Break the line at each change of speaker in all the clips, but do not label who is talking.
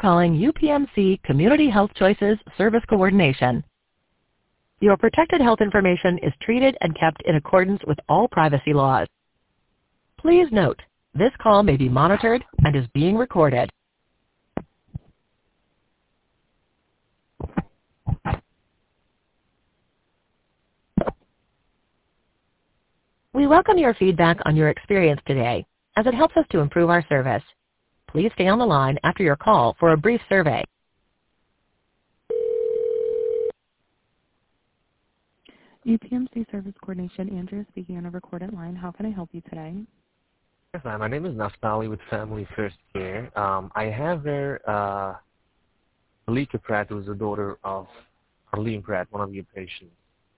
calling UPMC Community Health Choices Service Coordination. Your protected health information is treated and kept in accordance with all privacy laws. Please note, this call may be monitored and is being recorded. We welcome your feedback on your experience today, as it helps us to improve our service. Please stay on the line after your call for a brief survey. UPMC Service Coordination, Andrea speaking on a recorded line. How can I help you today?
Yes, hi. My name is Naftali with Family First Care. I have here Malika Pratt, who is the daughter of Arlene Pratt, one of your patients.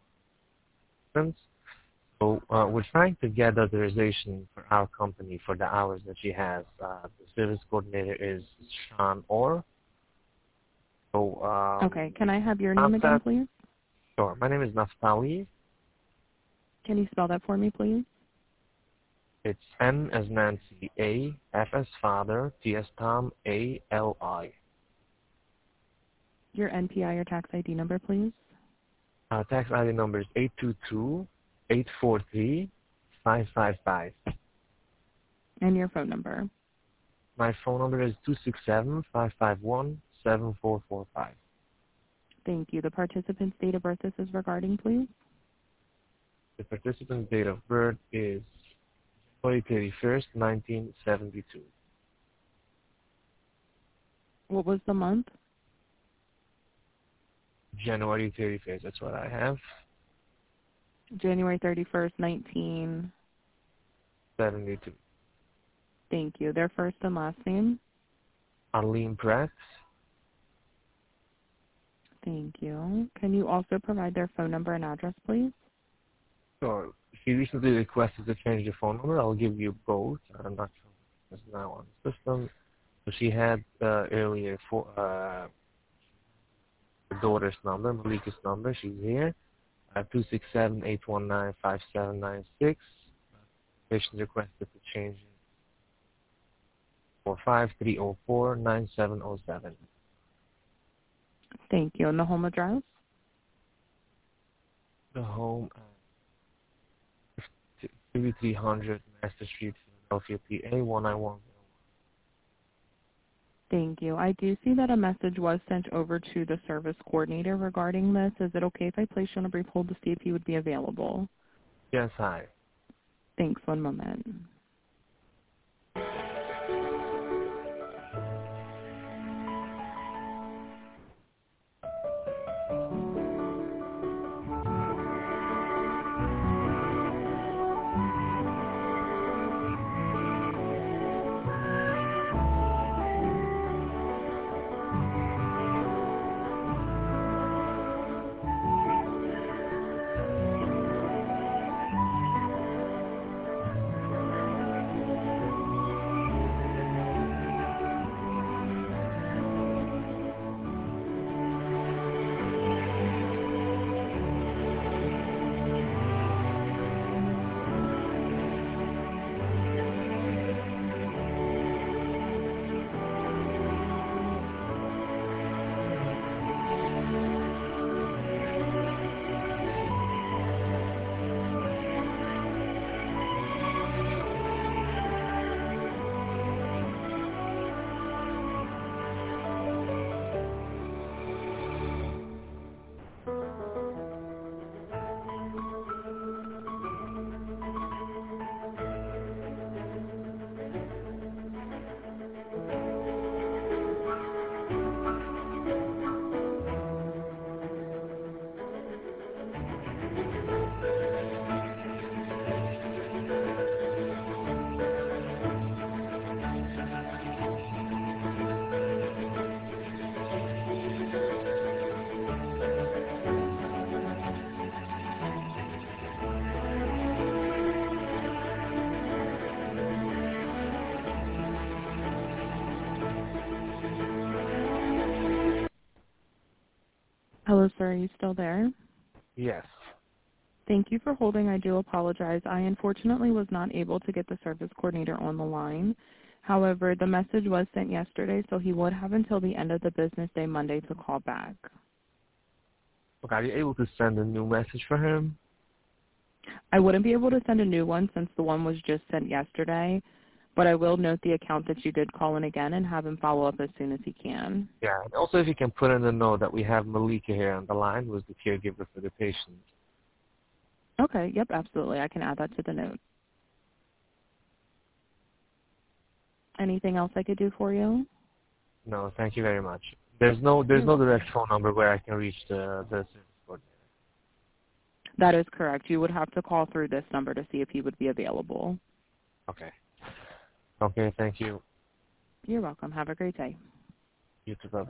So we're trying to get authorization for our company for the hours that she has. The service coordinator is Sean Orr. So,
okay, can I have your name again, please?
Sure. My name is Naftali.
Can you spell that for me, please?
It's N as Nancy, A, F as Father, T as Tom, A, L, I.
Your NPI or tax ID number, please?
Tax ID number is 822-843-555.
And your phone number?
My phone number is 267-551-7445.
Thank you. The participant's date of birth this is regarding, please?
The participant's date of birth is January 31st, 1972.
What was the month?
January 31st, that's what I have.
January 31st,
1972.
Thank you. Their first and last name?
Arlene Pratt.
Thank you. Can you also provide their phone number and address, please?
Sure. She recently requested to change the phone number. I'll give you both. I'm not sure it's now on the system. So she had earlier for the daughter's number, Malika's number. She's here. 267-819-5796. Patient requested to change it for 5304-9707.
Thank you. And the home address?
The home, 3300 Master Street, Philadelphia, PA, 19101.
Thank you. I do see that a message was sent over to the service coordinator regarding this. Is it okay if I place you on a brief hold to see if he would be available?
Yes, hi.
Thanks. One moment. Hello, sir. Are you still there?
Yes.
Thank you for holding. I do apologize. I unfortunately was not able to get the service coordinator on the line.
However, the message was sent yesterday, so he would have until the end of the business day Monday to call back.
Okay, are you able to send a new message for him?
I wouldn't be able to send a new one since the one was just sent yesterday, but I will note the account that you did call in again and have him follow up as soon as he can.
Yeah, and also if you can put in a note that we have Malika here on the line, who is the caregiver for the patient.
Okay, yep, absolutely. I can add that to the note. Anything else I could do for you?
No, thank you very much. There's no direct phone number where I can reach the service coordinator.
That is correct. You would have to call through this number to see if he would be available.
Okay. Okay, thank you.
You're welcome. Have a great day.
You too. Bye.